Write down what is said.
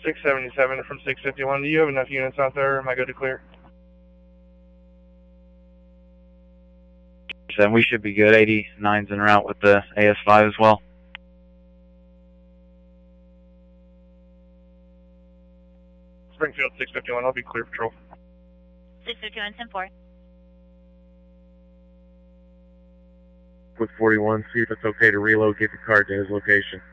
677 from 651. Do you have enough units out there, or am I good to clear? Then we should be good. 89's en route with the AS5 as well. Springfield 651, I'll be clear patrol. 651, 10-4. With 41, see if it's okay to relocate the car to his location.